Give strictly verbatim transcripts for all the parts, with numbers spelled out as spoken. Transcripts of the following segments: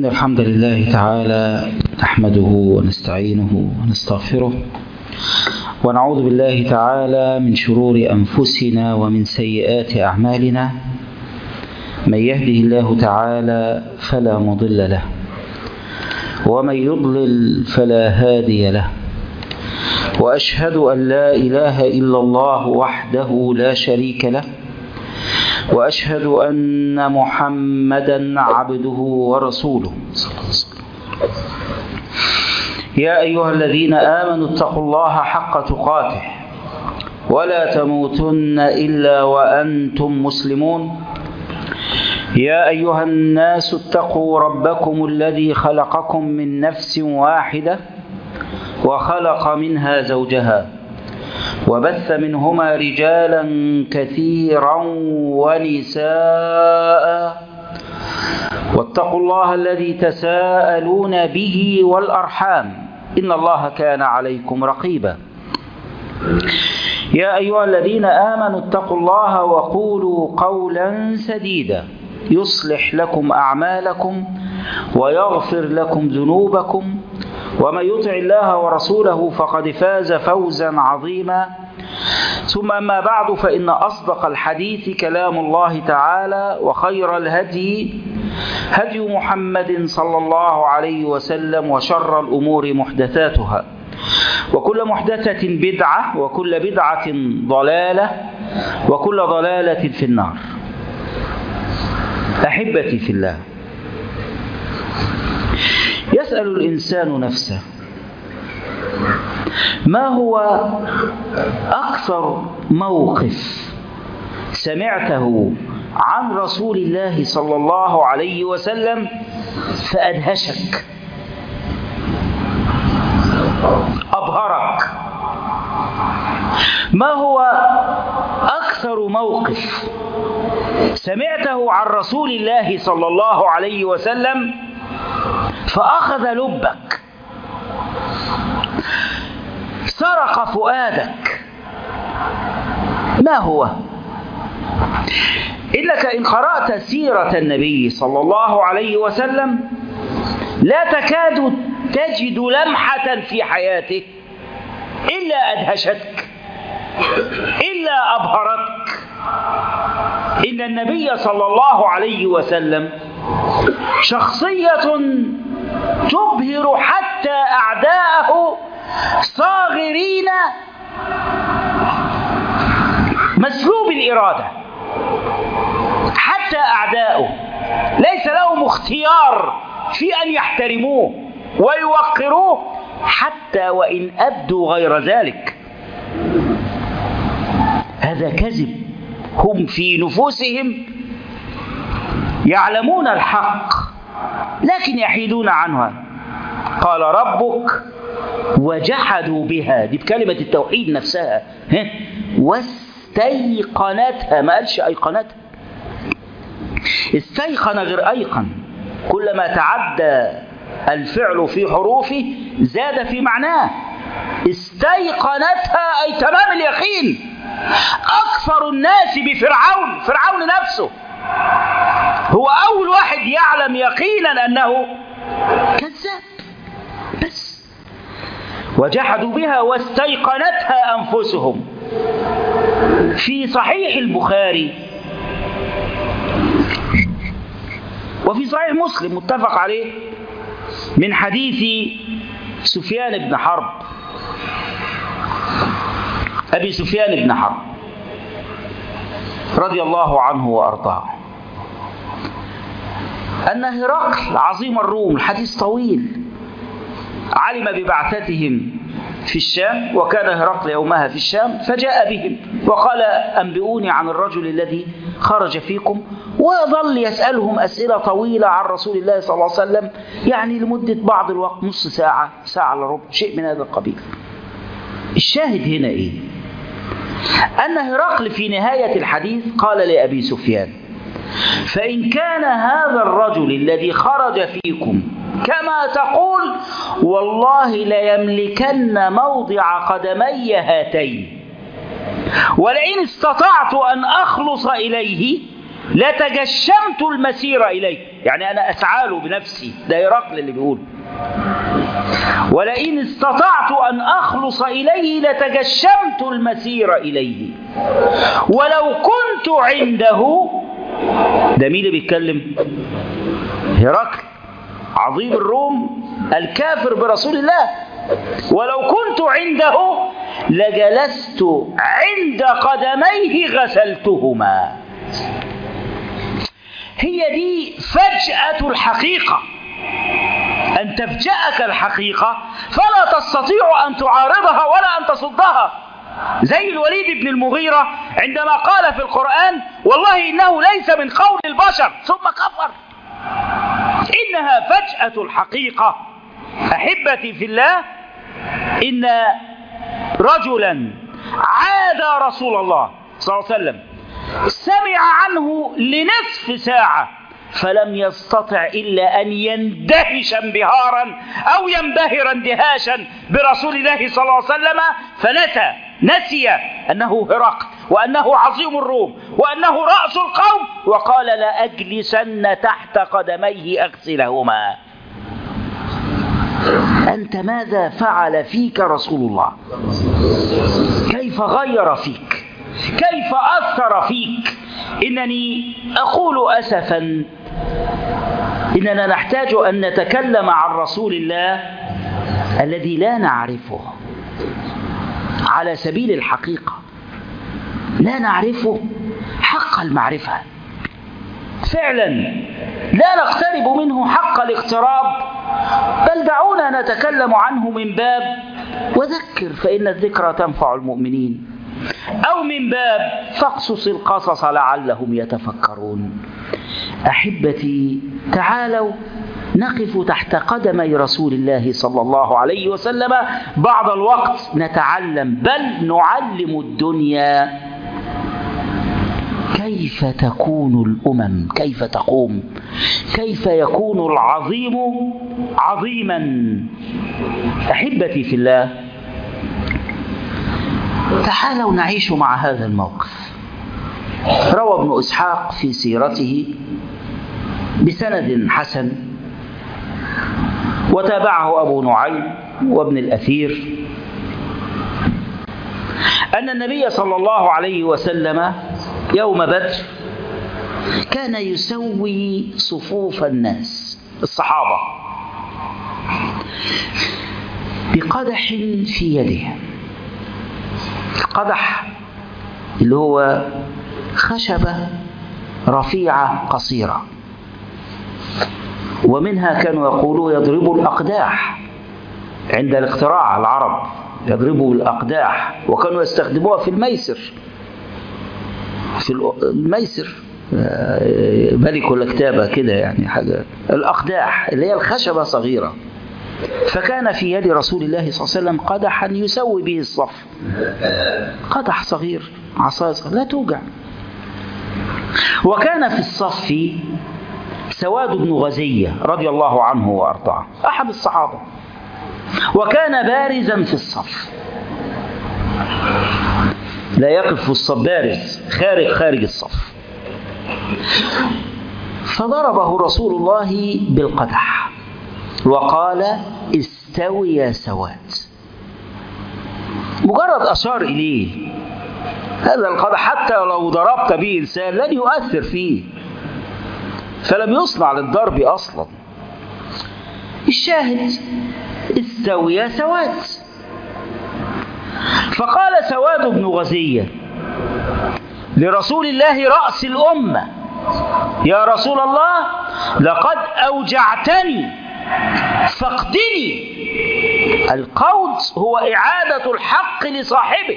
إن الحمد لله تعالى نحمده ونستعينه ونستغفره ونعوذ بالله تعالى من شرور أنفسنا ومن سيئات أعمالنا. من يهده الله تعالى فلا مضل له ومن يضلل فلا هادي له، وأشهد أن لا إله إلا الله وحده لا شريك له، وأشهد أن محمدا عبده ورسوله. يا أيها الذين آمنوا اتقوا الله حق تقاته ولا تموتن إلا وأنتم مسلمون. يا أيها الناس اتقوا ربكم الذي خلقكم من نفس واحدة وخلق منها زوجها وبث منهما رجالا كثيرا ونساء، واتقوا الله الذي تساءلون به والأرحام إن الله كان عليكم رقيبا. يا أيها الذين آمنوا اتقوا الله وقولوا قولا سديدا يصلح لكم أعمالكم ويغفر لكم ذنوبكم، ومن يطع الله ورسوله فقد فاز فوزا عظيما. ثم أما بعد، فإن أصدق الحديث كلام الله تعالى، وخير الهدي هدي محمد صلى الله عليه وسلم، وشر الأمور محدثاتها، وكل محدثة بدعة، وكل بدعة ضلالة، وكل ضلالة في النار. أحبتي في الله، يسأل الإنسان نفسه: ما هو أكثر موقف سمعته عن رسول الله صلى الله عليه وسلم فأدهشك، أبهرك؟ ما هو أكثر موقف سمعته عن رسول الله صلى الله عليه وسلم فأخذ لبك، سرق فؤادك؟ ما هو؟ إنك إن قرأت سيرة النبي صلى الله عليه وسلم لا تكاد تجد لمحة في حياته إلا أدهشتك، إلا أبهرتك. إن النبي صلى الله عليه وسلم شخصية تبهر حتى أعداءه صاغرين مسلوب الإرادة، حتى أعداؤه ليس لهم اختيار في أن يحترموه ويوقروه حتى وإن أبدوا غير ذلك. هذا كذب، هم في نفوسهم يعلمون الحق لكن يحيدون عنها. قال ربك وجحدوا بها، دي بكلمة التوحيد نفسها، واستيقنتها، ما قالش أيقنتها. استيقن غير أيقن، كلما تعدى الفعل في حروفه زاد في معناه. استيقنتها أي تمام اليقين. أكثر الناس بفرعون، فرعون نفسه هو أول واحد يعلم يقينا أنه كذاب. بس وجحدوا بها واستيقنتها أنفسهم. في صحيح البخاري وفي صحيح مسلم متفق عليه من حديث سفيان بن حرب، أبي سفيان بن حرب رضي الله عنه وأرضاه، أن هرقل عظيم الروم، الحديث طويل، علم ببعثتهم في الشام، وكان هرقل يومها في الشام، فجاء بهم وقال: أنبئوني عن الرجل الذي خرج فيكم. وظل يسألهم أسئلة طويلة عن رسول الله صلى الله عليه وسلم، يعني لمدة بعض الوقت، نص ساعة، ساعة إلا ربع، شيء من هذا القبيل. الشاهد هنا إيه؟ أن هرقل في نهاية الحديث قال لأبي سفيان: فإن كان هذا الرجل الذي خرج فيكم كما تقول، والله ليملكن موضع قدمي هاتين، ولئن استطعت أن أخلص إليه لتجشمت المسير إليه، يعني أنا أسعى له بنفسي، ده هرقل اللي بيقول، ولئن استطعت أن أخلص إليه لتجشمت المسير إليه ولو كنت عنده. ده مين اللي بيتكلم؟ هرقل عظيم الروم الكافر برسول الله. ولو كنت عنده لجلست عند قدميه غسلتهما. هي دي فجأة الحقيقة، أن تفجأك الحقيقة فلا تستطيع أن تعارضها ولا أن تصدها، زي الوليد بن المغيرة عندما قال في القرآن والله إنه ليس من قول البشر ثم كفر. إنها فجأة الحقيقة. أحبتي في الله، إن رجلا عاد رسول الله صلى الله عليه وسلم، سمع عنه لنصف ساعة فلم يستطع إلا أن يندهش انبهارا أو ينبهر اندهاشا برسول الله صلى الله عليه وسلم، فنسى نسي أنه هرقل وأنه عظيم الروم وأنه رأس القوم، وقال لا أجلسن تحت قدميه أغسلهما. أنت ماذا فعل فيك رسول الله؟ كيف غير فيك؟ كيف أثر فيك؟ إنني أقول أسفا إننا نحتاج أن نتكلم عن رسول الله الذي لا نعرفه على سبيل الحقيقة، لا نعرفه حق المعرفة فعلا، لا نقترب منه حق الاقتراب، بل دعونا نتكلم عنه من باب وذكر فإن الذكرى تنفع المؤمنين، أو من باب فاقصص القصص لعلهم يتفكرون. أحبتي تعالوا نقف تحت قدمي رسول الله صلى الله عليه وسلم بعض الوقت نتعلم، بل نعلم الدنيا كيف تكون الأمم، كيف تقوم، كيف يكون العظيم عظيما. أحبتي في الله، تعالوا نعيش مع هذا الموقف. روى ابن إسحاق في سيرته بسند حسن وتابعه أبو نعيم وابن الأثير أن النبي صلى الله عليه وسلم يوم بدر كان يسوي صفوف الناس الصحابة بقدح في يده. القدح اللي هو خشبة رفيعة قصيرة، ومنها كانوا يقولوا يضربوا الأقداح عند الاختراع، العرب يضربوا الأقداح، وكانوا يستخدموها في الميسر، في الميسر ملك ولا كتابة كده يعني حاجة. الأقداح اللي هي الخشبة صغيرة، فكان في يد رسول الله صلى الله عليه وسلم قدحا يسوي به الصف، قدح صغير عصاية صغير لا توجع. وكان في الصف سواد بن غزية رضي الله عنه وأرضاه، أحد الصحابة، وكان بارزا في الصف، لا يقف في الصف، بارز خارج خارج الصف. فضربه رسول الله بالقدح وقال استوي يا سواد. مجرد أشار إليه، هذا القدح حتى لو ضربت به إنسان لن يؤثر فيه، فلم يصنع للضرب أصلا. الشاهد استوي يا سواد. فقال سواد بن غزية لرسول الله رأس الأمة يا رسول الله لقد أوجعتني فاقدني. القود هو إعادة الحق لصاحبه،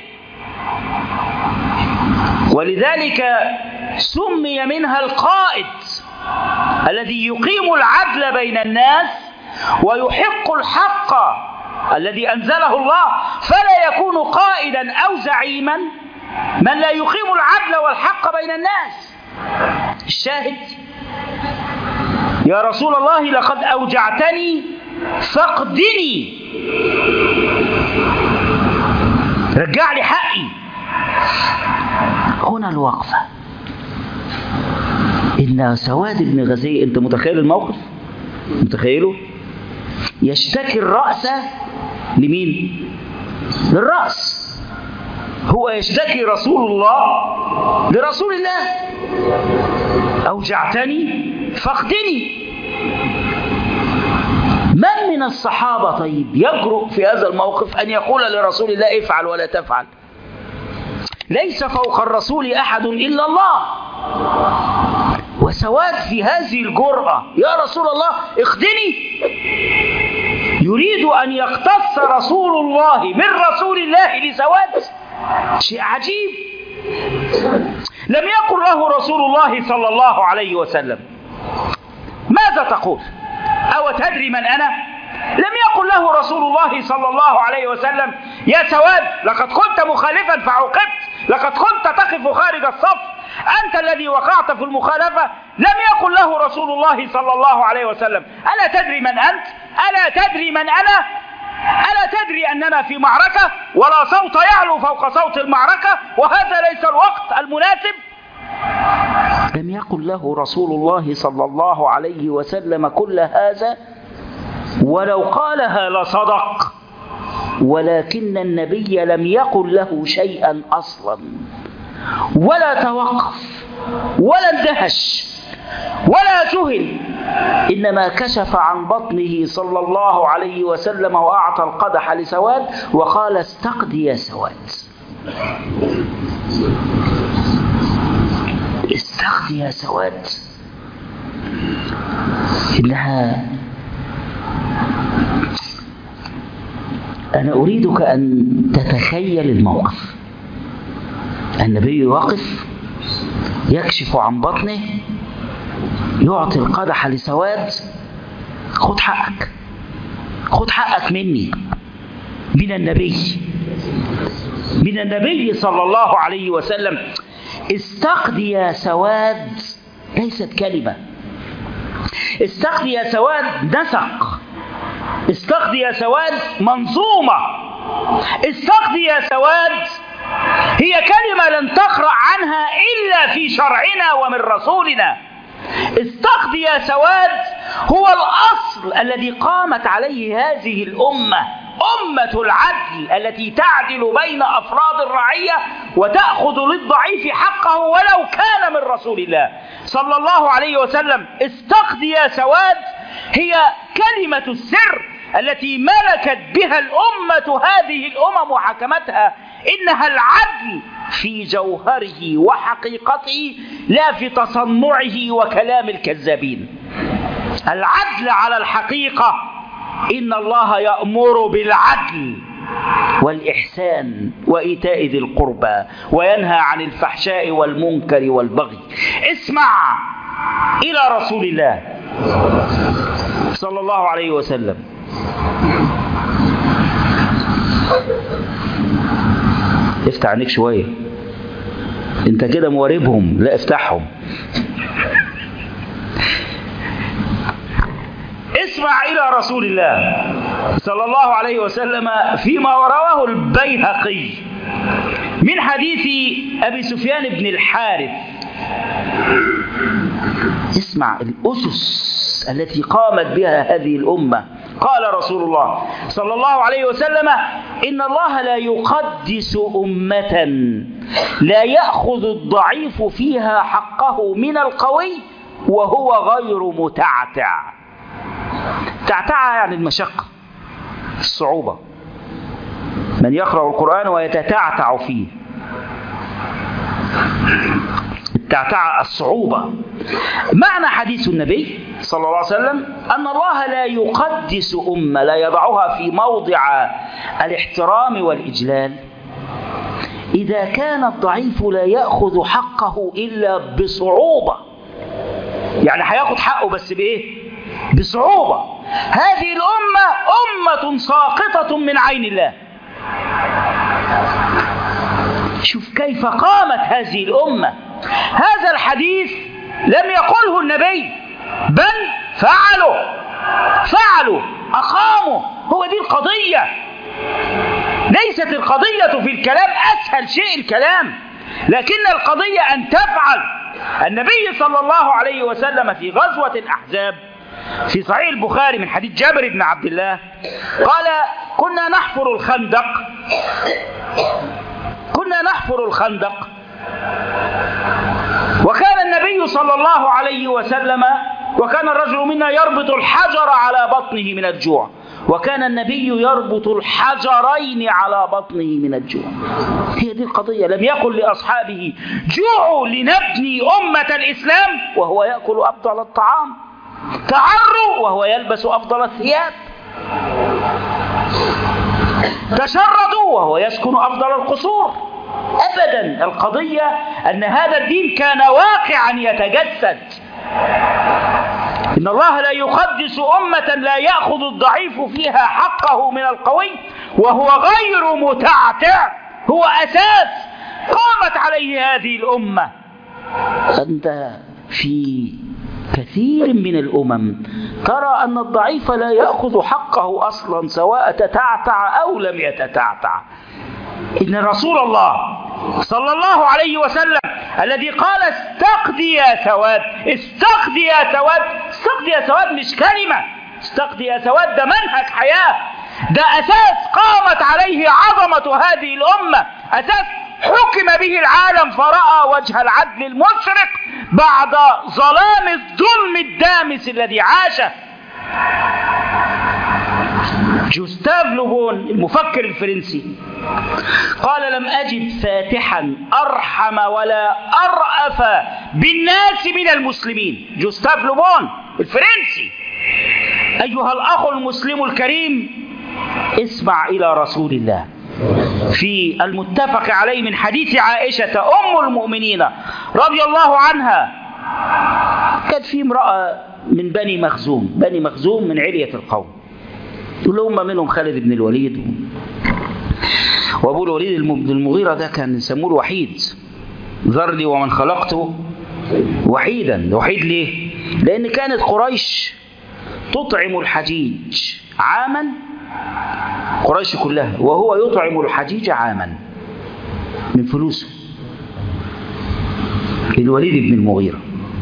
ولذلك سمي منها القائد الذي يقيم العدل بين الناس ويحق الحق الذي أنزله الله، فلا يكون قائدا أو زعيما من لا يقيم العدل والحق بين الناس. الشاهد يا رسول الله لقد أوجعتني فاقدني، رجع لي حقي. هنا الوقفة. إن سواد بن غزي، أنت متخيل الموقف؟ متخيله؟ يشتكي الرأس لمين؟ للرأس. هو يشتكي رسول الله لرسول الله: أوجعتني فاقدني. من من الصحابة طيب يجرؤ في هذا الموقف أن يقول لرسول الله افعل ولا تفعل؟ ليس فوق الرسول أحد إلا الله. وسواد في هذه الجرأة: يا رسول الله اخدني. يريد أن يقتص رسول الله من رسول الله لسواد. شيء عجيب. لم يقل له رسول الله صلى الله عليه وسلم: ماذا تقول؟ أو تدري من أنا؟ لم يقل له رسول الله صلى الله عليه وسلم: يا سواد لقد كنت مخالفا فعوقبت، لقد كنت تقف خارج الصف، أنت الذي وقعت في المخالفة. لم يقل له رسول الله صلى الله عليه وسلم: ألا تدري من أنت؟ ألا تدري من أنا؟ ألا تدري أننا في معركة ولا صوت يعلو فوق صوت المعركة وهذا ليس الوقت المناسب؟ لم يقل له رسول الله صلى الله عليه وسلم كل هذا، ولو قالها لصدق، ولكن النبي لم يقل له شيئا أصلا، ولا توقف ولا اندهش ولا جهل، إنما كشف عن بطنه صلى الله عليه وسلم وأعطى القدح لسواد وقال: استقد يا سواد، استقد يا سواد. إنها أنا أريدك أن تتخيل الموقف. النبي يقف يكشف عن بطنه، يعطي القدح لسواد: خد حقك، خد حقك مني، من النبي، من النبي صلى الله عليه وسلم. استقد يا سواد ليست كلمة. استقد يا سواد نسق. استقد يا سواد منظومة. استقد يا سواد هي كلمة لن تقرأ عنها إلا في شرعنا ومن رسولنا. استقد يا سواد هو الأصل الذي قامت عليه هذه الأمة، أمة العدل التي تعدل بين أفراد الرعية وتأخذ للضعيف حقه ولو كان من رسول الله صلى الله عليه وسلم. استقد يا سواد هي كلمة السر التي ملكت بها الأمة هذه الأمم وحكمتها. إنها العدل في جوهره وحقيقته، لا في تصنعه وكلام الكذابين. العدل على الحقيقة. إن الله يأمر بالعدل والإحسان وإيتاء ذي القربى وينهى عن الفحشاء والمنكر والبغي. اسمع إلى رسول الله صلى الله عليه وسلم. افتح عنك شوية، انت كده مواربهم، لا افتحهم. اسمع إلى رسول الله صلى الله عليه وسلم فيما رواه البيهقي من حديث أبي سفيان بن الحارث. اسمع الأسس التي قامت بها هذه الأمة. قال رسول الله صلى الله عليه وسلم: إن الله لا يقدس أمة لا يأخذ الضعيف فيها حقه من القوي وهو غير متعتع. تعتع يعني المشقة، الصعوبة. من يقرأ القرآن ويتتعتع فيه، التعتع الصعوبة. معنى حديث النبي صلى الله عليه وسلم أن الله لا يقدس أمة، لا يضعها في موضع الاحترام والإجلال إذا كان الضعيف لا يأخذ حقه إلا بصعوبة. يعني هياخد حقه بس بإيه؟ بصعوبة. هذه الأمة أمة ساقطة من عين الله. شوف كيف قامت هذه الأمة. هذا الحديث لم يقله النبي، بل فعلوا فعلوا أقاموا. هو دي القضية. ليست القضية في الكلام، أسهل شيء الكلام، لكن القضية أن تفعل. النبي صلى الله عليه وسلم في غزوة الأحزاب في صحيح البخاري من حديث جابر بن عبد الله قال كنا نحفر الخندق كنا نحفر الخندق وكان النبي صلى الله عليه وسلم وكان الرجل منا يربط الحجر على بطنه من الجوع، وكان النبي يربط الحجرين على بطنه من الجوع. هي دي القضية. لم يقل لأصحابه جوعوا لنبني أمة الإسلام وهو يأكل أفضل الطعام، تعروا وهو يلبس أفضل الثياب، تشردوا وهو يسكن أفضل القصور. أبدا، القضية أن هذا الدين كان واقعا يتجسد. إن الله لا يقدس أمة لا يأخذ الضعيف فيها حقه من القوي وهو غير متعتع، هو أساس قامت عليه هذه الأمة. أنت في كثير من الأمم ترى أن الضعيف لا يأخذ حقه أصلا سواء تتعتع أو لم يتتعتع. إن رسول الله صلى الله عليه وسلم الذي قال استقدي يا سواد، استقدي يا سواد، استقدي يا سواد مش كلمة، استقدي يا سواد ده منهج حياة، ده أساس قامت عليه عظمة هذه الأمة، أساس حكم به العالم فرأى وجه العدل المشرق بعد ظلام الظلم الدامس الذي عاشه. جوستاف لوبون المفكر الفرنسي قال لم أجد فاتحا أرحم ولا أرأف بالناس من المسلمين. جوستاف لوبون الفرنسي. أيها الأخ المسلم الكريم، اسمع إلى رسول الله في المتفق عليه من حديث عائشة أم المؤمنين رضي الله عنها. كانت في امرأة من بني مخزوم، بني مخزوم من علية القوم، دول هم منهم خالد بن الوليد، وابو الوليد بن المغيرة ده كان يسموه الوحيد، ذرني ومن خلقته وحيدا. وحيد ليه؟ لأن كانت قريش تطعم الحجيج عاما، قريش كلها، وهو يطعم الحجيج عاما من فلوسه. الوليد بن المغيرة.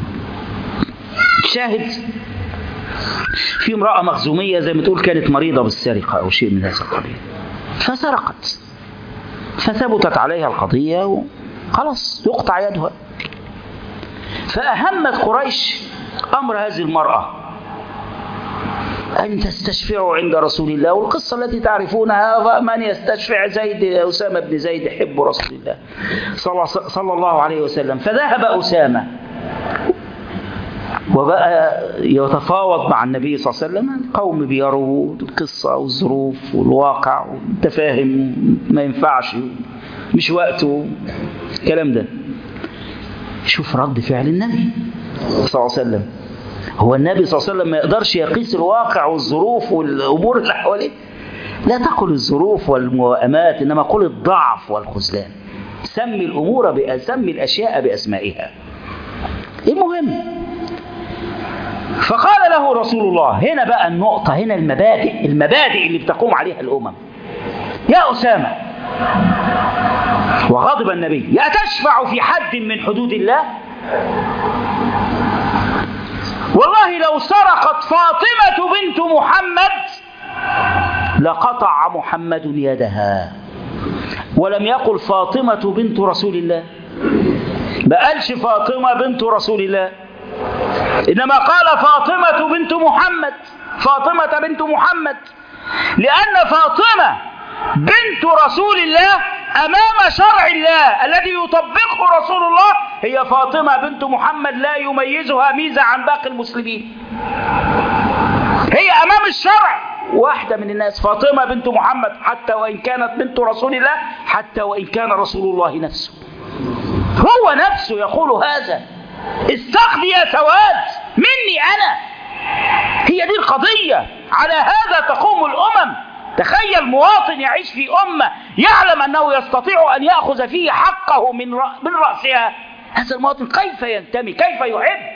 شاهد في امرأة مخزومية زي ما تقول كانت مريضة بالسرقة أو شيء من هذا القبيل، فسرقت، فثبتت عليها القضية وخلاص يقطع يدها. فأهمت قريش أمر هذه المرأة أن تستشفع عند رسول الله، والقصة التي تعرفونها من يستشفع زيد، أسامة بن زيد حب رسول الله صلى الله عليه وسلم. فذهب أسامة وبقى يتفاوض مع النبي صلى الله عليه وسلم. القوم بيروا القصة والظروف والواقع والتفاهم، ما ينفعش، مش وقته الكلام ده. شوف رد فعل النبي صلى الله عليه وسلم. هو النبي صلى الله عليه وسلم ما يقدرش يقيس الواقع والظروف والأمور اللي حواليه؟ لا تقل الظروف والموائمات، إنما قل الضعف والخذلان. سمي الأمور بأسمي الأشياء بأسمائها. المهم، فقال له رسول الله، هنا بقى النقطة، هنا المبادئ، المبادئ اللي بتقوم عليها الأمم. يا أسامة، وغضب النبي، يا تشفع في حد من حدود الله؟ والله لو سرقت فاطمة بنت محمد لقطع محمد يدها. ولم يقل فاطمة بنت رسول الله، ما قالش فاطمة بنت رسول الله، إنما قال فاطمة بنت محمد، فاطمة بنت محمد، لأن فاطمة بنت رسول الله أمام شرع الله الذي يطبقه رسول الله هي فاطمة بنت محمد، لا يميزها ميزة عن باقي المسلمين. هي أمام الشرع واحدة من الناس، فاطمة بنت محمد، حتى وإن كانت بنت رسول الله، حتى وإن كان رسول الله نفسه هو نفسه يقول هذا. استقضي يا سواد مني أنا. هي دي القضية، على هذا تقوم الأمم. تخيل مواطن يعيش في أمة يعلم أنه يستطيع أن يأخذ فيه حقه من من رأسها. هذا المواطن كيف ينتمي، كيف يحب؟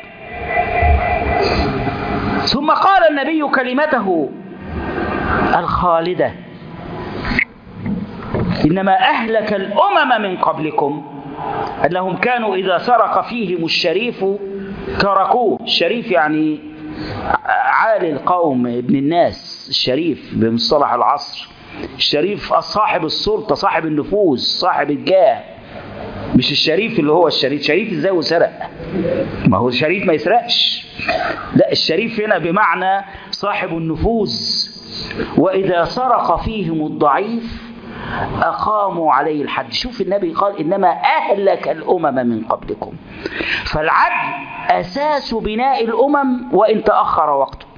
ثم قال النبي كلمته الخالدة: إنما أهلك الأمم من قبلكم أنهم كانوا إذا سرق فيهم الشريف تركوه. الشريف يعني عالي القوم، ابن الناس، الشريف بمصطلح العصر. الشريف صاحب السلطة، صاحب النفوذ، صاحب الجاه، مش الشريف اللي هو الشريف. شريف ازاي وسرق؟ ما هو الشريف ما يسرقش. لا، الشريف هنا بمعنى صاحب النفوذ. وإذا سرق فيهم الضعيف أقاموا عليه الحد. شوف النبي قال إنما أهلك الأمم من قبلكم. فالعدل أساس بناء الأمم وإن تأخر وقته،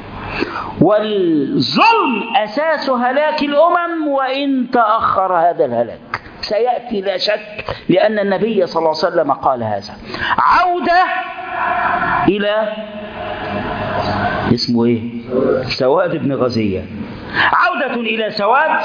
والظلم أساس هلاك الأمم وإن تأخر هذا الهلاك. سيأتي لا شك، لأن النبي صلى الله عليه وسلم قال هذا. عودة إلى اسمه إيه؟ سواد بن غزية. عودة إلى سواد: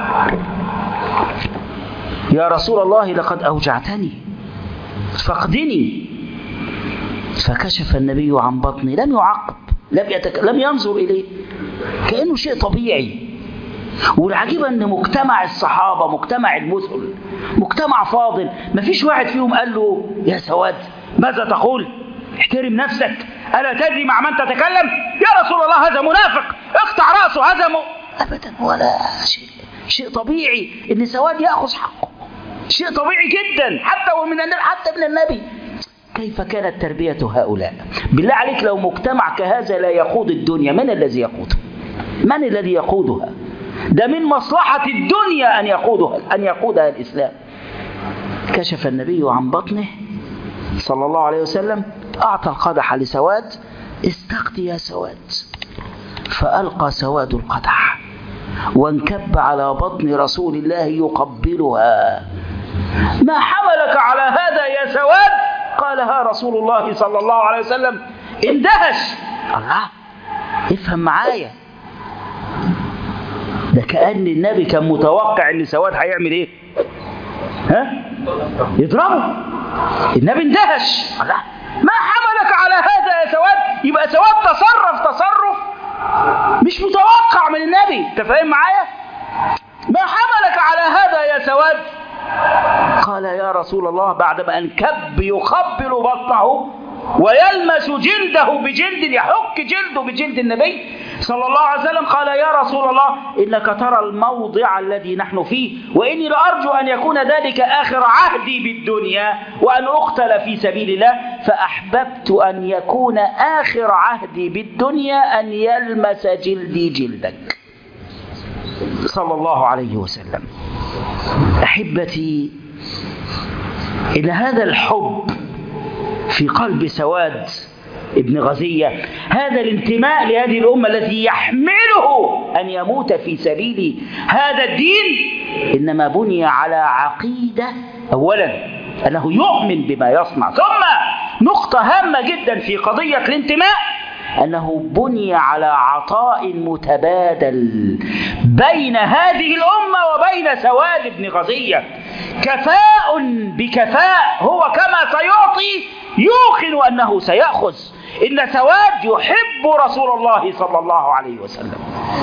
يا رسول الله لقد أوجعتني فاقدني. فكشف النبي عن بطني، لم يعقب، لم, يتك... لم ينظر إليه كأنه شيء طبيعي. والعجيب أن مجتمع الصحابة، مجتمع المثل، مجتمع فاضل، ما فيش واحد فيهم قال له يا سواد ماذا تقول؟ احترم نفسك، ألا تدري مع من تتكلم؟ يا رسول الله هذا منافق، اقطع رأسه، هذا م... أبدا، ولا شيء. شيء طبيعي أن سواد يأخذ حقه، شيء طبيعي جدا، حتى ومن حتى من النبي. كيف كانت تربية هؤلاء؟ بالله عليك لو مجتمع كهذا لا يقود الدنيا، من الذي يقودها؟ من الذي يقودها؟ ده من مصلحة الدنيا أن يقودها، أن يقودها الإسلام. كشف النبي عن بطنه صلى الله عليه وسلم، أعطى القدح لسواد: استقضي يا سواد. فألقى سواد القدح وانكب على بطن رسول الله يقبلها. ما حملك على هذا يا سواد؟ قالها رسول الله صلى الله عليه وسلم. اندهش. الله، افهم معايا، ده كأن النبي كان متوقع ان سواد هيعمل ايه؟ ها؟ يضربه. النبي اندهش. الله، ما حملك على هذا يا سواد؟ يبقى سواد تصرف تصرف مش متوقع من النبي. انت فاهم معايا؟ ما حملك على هذا يا سواد؟ قال يا رسول الله، بعدما انكب يقبل بطنه ويلمس جلده بجلد، يحك جلده بجلد النبي صلى الله عليه وسلم، قال يا رسول الله إنك ترى الموضع الذي نحن فيه، وإني لأرجو أن يكون ذلك آخر عهدي بالدنيا وأن أقتل في سبيل الله، فأحببت أن يكون آخر عهدي بالدنيا أن يلمس جلدي جلدك صلى الله عليه وسلم. أحبتي، إن هذا الحب في قلب سواد ابن غزية، هذا الانتماء لهذه الأمة التي يحمله أن يموت في سبيل هذا الدين، إنما بني على عقيدة. أولا أنه يؤمن بما يصنع، ثم نقطة هامة جدا في قضية الانتماء أنه بني على عطاء متبادل بين هذه الأمة وبين سواد بن غزية. كفاء بكفاء، هو كما سيعطي يوقن أنه سيأخذ. إن سواد يحب رسول الله صلى الله عليه وسلم،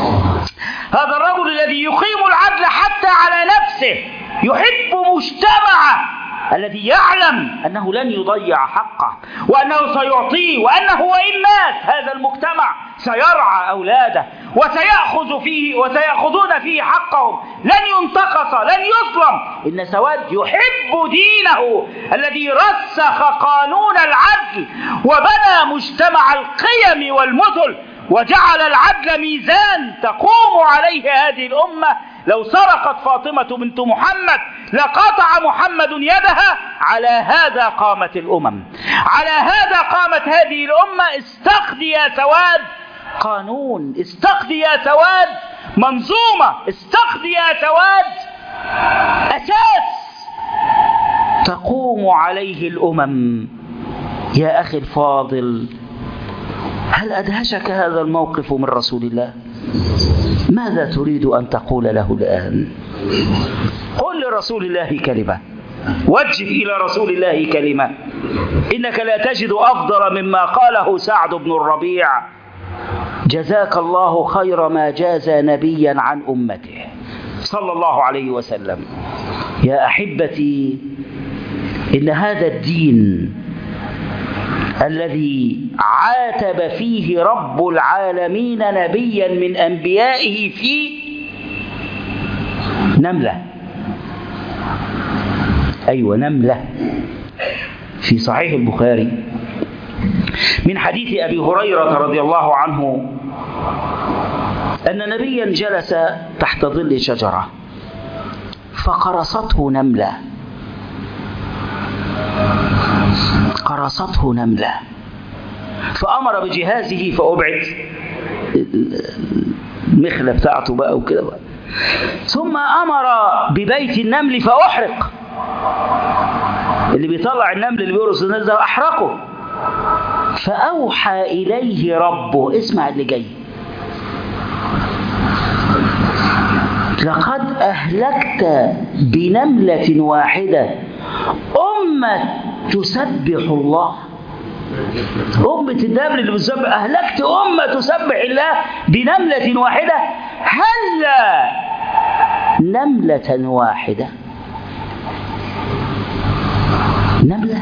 هذا الرجل الذي يقيم العدل حتى على نفسه، يحب مجتمعه الذي يعلم أنه لن يضيع حقه وأنه سيعطيه، وأنه وإن مات هذا المجتمع سيرعى أولاده وسيأخذ فيه وسيأخذون فيه حقهم، لن ينتقص، لن يظلم. إن سواد يحب دينه الذي رسخ قانون العدل وبنى مجتمع القيم والمثل وجعل العدل ميزان تقوم عليه هذه الأمة. لو سرقت فاطمة بنت محمد لقطع محمد يدها. على هذا قامت الأمم، على هذا قامت هذه الأمة. استقضي يا سواد قانون، استقضي يا سواد منظومة، استقضي يا سواد أساس تقوم عليه الأمم. يا أخي الفاضل، هل أدهشك هذا الموقف من رسول الله؟ ماذا تريد أن تقول له الآن؟ قل لرسول الله كلمة، وجه إلى رسول الله كلمة. إنك لا تجد أفضل مما قاله سعد بن الربيع: جزاك الله خير ما جاز نبيا عن أمته صلى الله عليه وسلم. يا أحبتي، إن هذا الدين الذي عاتب فيه رب العالمين نبيا من أنبيائه في نملة، أيوة نملة، في صحيح البخاري من حديث أبي هريرة رضي الله عنه أن نبيا جلس تحت ظل شجرة فقرصته نملة، قرصته نملة فأمر بجهازه فأبعد المخلة بتاعته بقى وكده بقى. ثم أمر ببيت النمل فأحرق، اللي بيطلع النمل اللي بيقرص الناس ده أحرقه. فأوحى إليه ربه، اسمع اللي جاي، لقد أهلكت بنملة واحدة أمة تسبح الله. أمة النمل اللي بتسبح، أهلكت أمة تسبح الله بنملة واحدة، هلا نملة واحدة. نملة،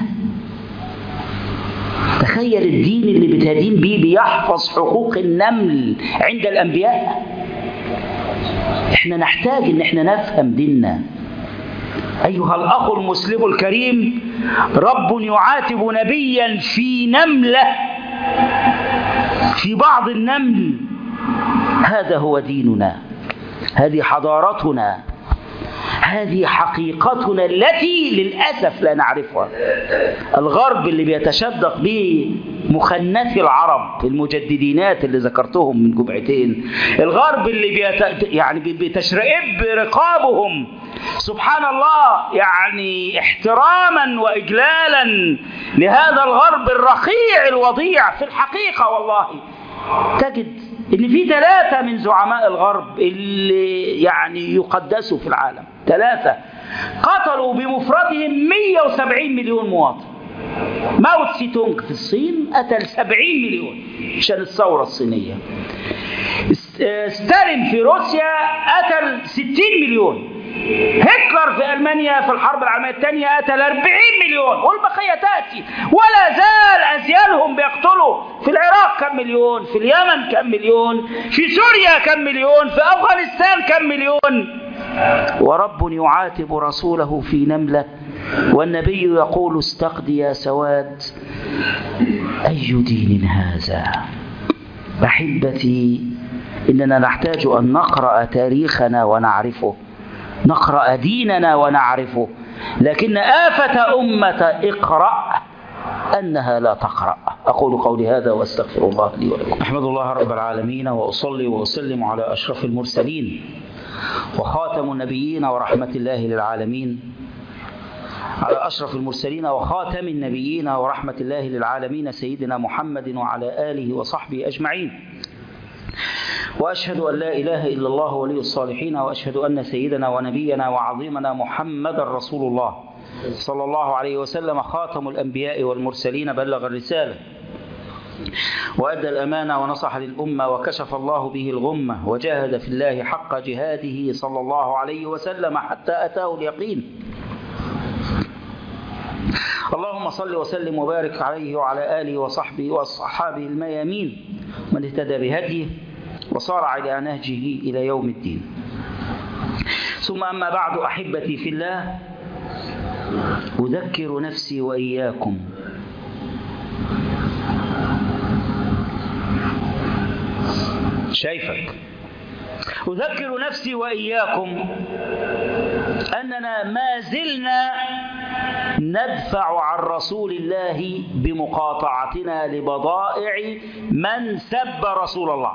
تخيل الدين اللي بتدين بيه بيحفظ حقوق النمل عند الأنبياء. احنا نحتاج ان احنا نفهم ديننا. أيها الأخ المسلم الكريم، رب يعاتب نبيا في نملة، في بعض النمل. هذا هو ديننا، هذه حضارتنا، هذه حقيقتنا التي للأسف لا نعرفها. الغرب اللي بيتشدق به مخنثي العرب المجددينات اللي ذكرتهم من جمعتين، الغرب اللي بيت... يعني بتشرئب رقابهم سبحان الله، يعني احتراما وإجلالا لهذا الغرب الرقيع الوضيع. في الحقيقة والله تجد إن في ثلاثة من زعماء الغرب اللي يعني يقدسوا في العالم، ثلاثة قتلوا بمفردهم مئة وسبعين مليون مواطن. ماو تسي تونغ في الصين قتل سبعين مليون عشان الثورة الصينية. ستالين في روسيا قتل ستين مليون. هتلر في ألمانيا في الحرب العالمية الثانية قتل أربعين مليون، والبقية تأتي ولا زال أزيالهم بيقتلوا. في العراق كم مليون، في اليمن كم مليون، في سوريا كم مليون، في أفغانستان كم مليون. ورب يعاتب رسوله في نملة، والنبي يقول استقضي يا سواد. أي دين هذا؟ أحبتي، إننا نحتاج أن نقرأ تاريخنا ونعرفه، نقرأ ديننا ونعرفه. لكن آفة أمة اقرأ أنها لا تقرأ. أقول قولي هذا وأستغفر الله لي ولكم. أحمد الله رب العالمين وأصلي وأسلم على أشرف المرسلين وخاتم النبيين ورحمة الله للعالمين، على أشرف المرسلين وخاتم النبيين ورحمة الله للعالمين سيدنا محمد وعلى آله وصحبه أجمعين. وأشهد أن لا إله إلا الله ولي الصالحين، وأشهد أن سيدنا ونبينا وعظيمنا محمد رسول الله صلى الله عليه وسلم خاتم الأنبياء والمرسلين، بلغ الرسالة وأدى الأمانة ونصح للأمة وكشف الله به الغمة وجاهد في الله حق جهاده صلى الله عليه وسلم حتى أتاه اليقين. اللهم صل وسلم وبارك عليه وعلى آله وصحبه وأصحابه الميامين من اهتدى بهديه وصار على نهجه إلى يوم الدين. ثم أما بعد، أحبتي في الله، أذكر نفسي وإياكم شايفك أذكر نفسي وإياكم أننا ما زلنا ندفع عن رسول الله بمقاطعتنا لبضائع من سب رسول الله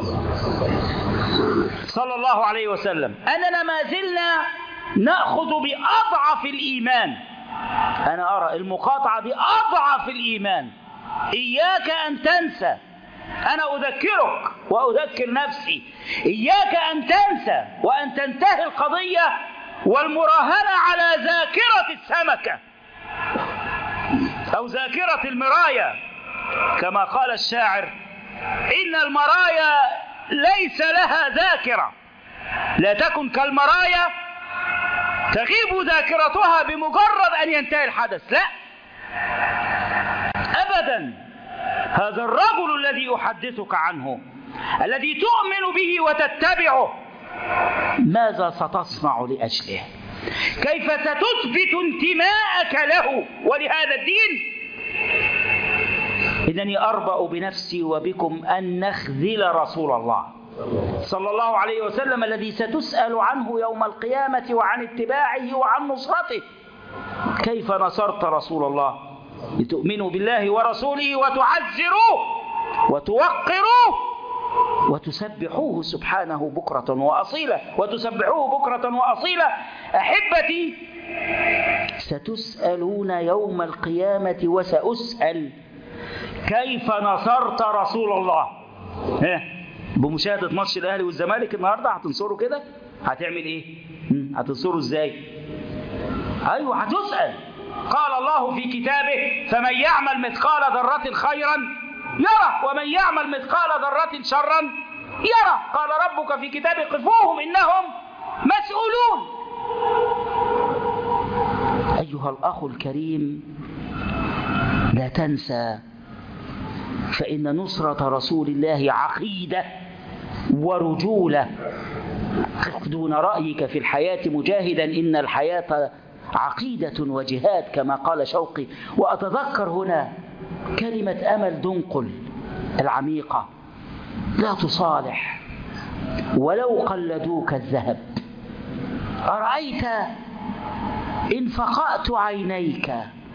صلى الله عليه وسلم. أننا ما زلنا نأخذ بأضعف الإيمان. أنا أرى المقاطعة بأضعف الإيمان. إياك أن تنسى، أنا أذكرك وأذكر نفسي، إياك أن تنسى وأن تنتهي القضية والمراهنة على ذاكرة السمكة أو ذاكرة المراية، كما قال الشاعر: إن المرايا ليس لها ذاكرة، لا تكن كالمرايا تغيب ذاكرتها بمجرد أن ينتهي الحدث. لا أبدا، هذا الرجل الذي أحدثك عنه الذي تؤمن به وتتبعه ماذا ستصنع لأجله؟ كيف ستثبت انتماءك له ولهذا الدين؟ إنني أربأ بنفسي وبكم أن نخذل رسول الله صلى الله عليه وسلم الذي ستسأل عنه يوم القيامة وعن اتباعه وعن نصرته. كيف نصرت رسول الله؟ لتؤمنوا بالله ورسوله وتعزروه وتوقروه وتسبحوه سبحانه بكرة وأصيلا، وتسبحوه بكرة وأصيلا. أحبتي، ستسألون يوم القيامة وسأسأل كيف نصرت رسول الله. بمشاهدة ماتش الأهلي والزمالك النهاردة هتنصروا كده؟ هتعمل إيه؟ هتنصروا إزاي؟ أيوة هتسأل. قال الله في كتابه: فمن يعمل مثقال ذرة خيرا يرى ومن يعمل مثقال ذرة شرا يرى. قال ربك في كتابه: قفوهم إنهم مسؤولون. أيها الأخ الكريم، لا تنسى فإن نصرة رسول الله عقيدة ورجولة. دون رأيك في الحياة مجاهدا، إن الحياة عقيدة وجهاد كما قال شوقي. وأتذكر هنا كلمة أمل دنقل العميقة: لا تصالح ولو قلدوك الذهب. أرأيت إن فقأت عينيك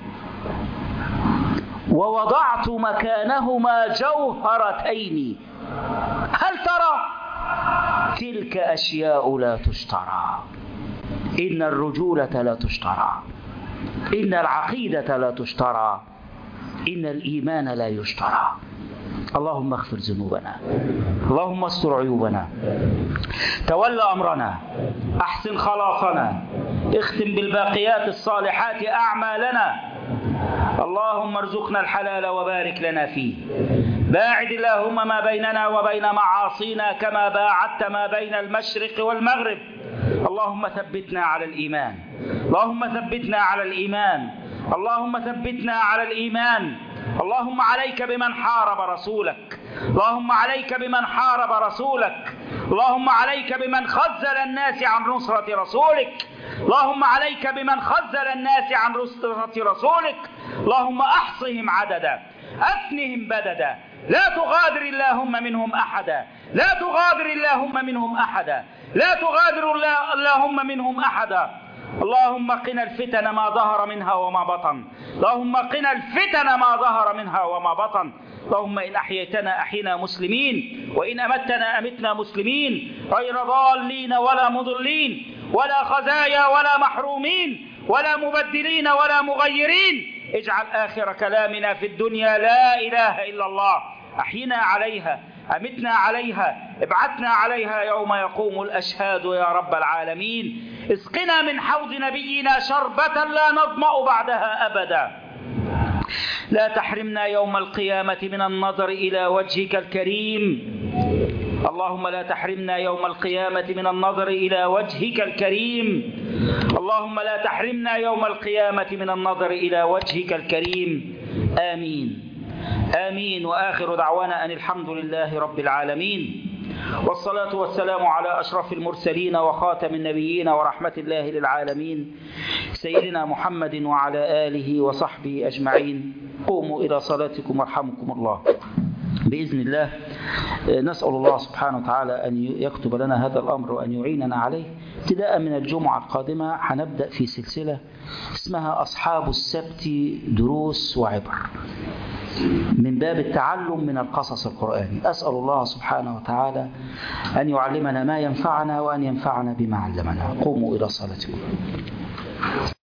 ووضعت مكانهما جوهرتين، هل ترى؟ تلك أشياء لا تشترى. إن الرجولة لا تشترى، إن العقيدة لا تشترى، إن الإيمان لا يشترى. اللهم اغفر ذنوبنا، اللهم استر عيوبنا، تول أمرنا، أحسن خلاصنا، اختم بالباقيات الصالحات أعمالنا. اللهم ارزقنا الحلال وبارك لنا فيه. باعد اللهم ما بيننا وبين معاصينا كما باعدت ما بين المشرق والمغرب. اللهم ثبتنا على الإيمان، اللهم ثبتنا على الإيمان، اللهم ثبتنا على الإيمان. اللهم عليك بمن حارب رسولك، اللهم عليك بمن حارب رسولك، اللهم عليك بمن خذل الناس عن نصرة رسولك، اللهم عليك بمن خذل الناس عن نصرة رسولك. اللهم أحصهم عددا، أفنهم بددا، لا تغادر اللهم منهم أحدا، لا تغادر اللهم منهم أحدا، لا تغادر اللهم منهم أحدا. اللهم قنا الفتن ما ظهر منها وما بطن، اللهم قنا الفتن ما ظهر منها وما بطن. اللهم إن أحييتنا أحينا مسلمين، وإن أمتنا أمتنا مسلمين، غير ضالين ولا مضلين ولا خزايا ولا محرومين ولا مبدلين ولا مغيرين. اجعل آخر كلامنا في الدنيا لا إله إلا الله. أحينا عليها، أمتنا عليها، ابعثنا عليها يوم يقوم الأشهاد يا رب العالمين. اسقنا من حوض نبينا شربة لا نظمأ بعدها أبدا. لا تحرمنا يوم القيامة من النظر إلى وجهك الكريم. اللهم لا تحرمنا يوم القيامة من النظر إلى وجهك الكريم. اللهم لا تحرمنا يوم القيامة من النظر إلى وجهك الكريم. آمين آمين. وآخر دعوانا أن الحمد لله رب العالمين، والصلاة والسلام على أشرف المرسلين وخاتم النبيين ورحمة الله للعالمين سيدنا محمد وعلى آله وصحبه أجمعين. قوموا إلى صلاتكم وارحمكم الله. بإذن الله نسأل الله سبحانه وتعالى أن يكتب لنا هذا الأمر وأن يعيننا عليه. ابتداء من الجمعة القادمة هنبدأ في سلسلة اسمها أصحاب السبت دروس وعبر، من باب التعلم من القصص القرآني. أسأل الله سبحانه وتعالى أن يعلمنا ما ينفعنا وأن ينفعنا بما علمنا. قوموا إلى صلاتكم.